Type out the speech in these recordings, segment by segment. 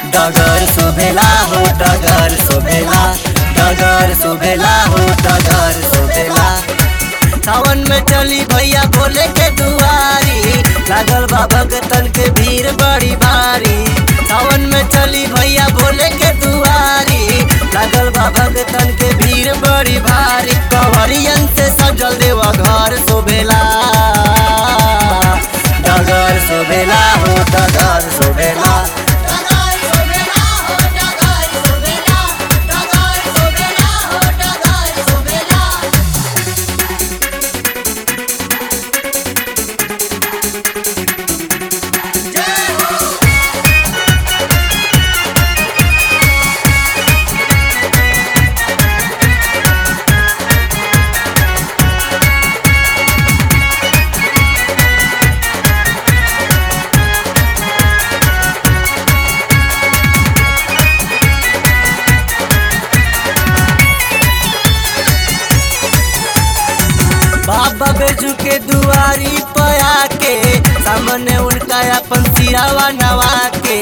डगर शोभेला हो डगर शोभेला, डगर शोभेला हो डगर शोभेला। सावन में चली भैया भोले के दुआरी, लागल बा भगतन के भीड़ बड़ी भारी। सावन में चली भैया भोले के दुआरी, लागल बा भगतन के भीड़ बड़ी भारी। कंवरियन से सजल देवा घर शोभेला, डगर शोभेला हो डगर शोभेला। बाबा बेजू के दुआरी पया के, सामने उनका अपन सिरावा नवा के।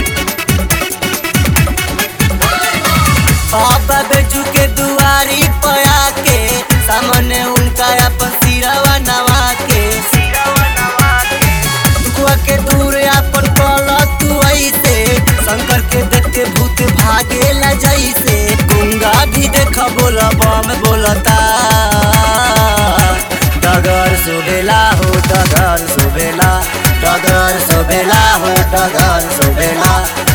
बाबा बेजू के दुआरी पया के, सामने उनका अपन सिरावा नवा के। दुआ के दूर अपन पला तू ऐसे, शंकर के देख के भूत भागे ला जैसे। गंगा भी देख बोला बम बोलता, डगर शोभेला हो डगर शोभेला, डगर शोभेला हो डगर शोभेला।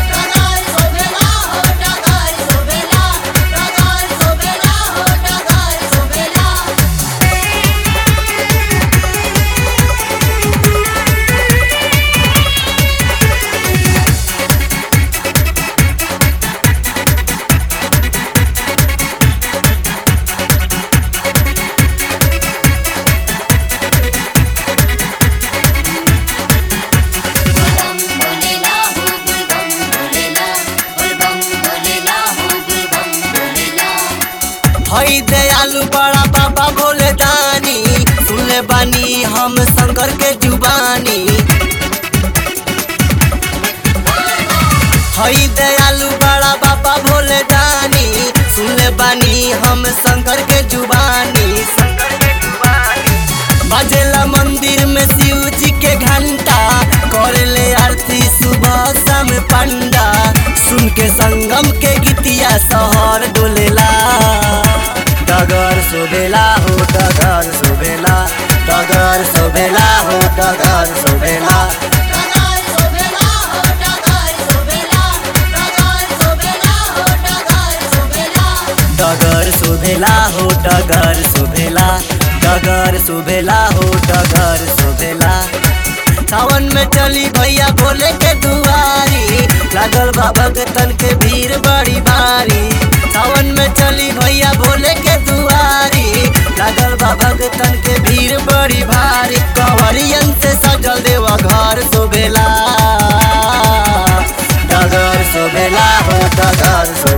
हई दयालु बड़ा बाबा भोले दानी, सुनले बानी हम शंकर के जुबानी। हई दयालु बड़ा बाबा भोले दानी, सुनले बानी हम शंकर के जुबानी। बजेला मंदिर में शिव जी के घंटा, कर ले आरती सुबह शाम पंडा। सुन के संगम के गीतिया शहर डोलेला, डगर शोभेला हो डगर शोभेला, डगर शोभेला हो डगर शोभेला। डगर शोभेला हो डगर शोभेला, डगर शोभेला हो डगर शोभेला। सावन में चली भैया भोले के दुआरी, लागल बा भगतन के भीड़ बड़ी भारी। सावन में चली भैया भोले के दुआरी, लागल बा भगतन के भीड़ बड़ी भारी। कंवरियन से सजल देवा घर शोभेला, डगर शोभेला हो डगर शोभेला।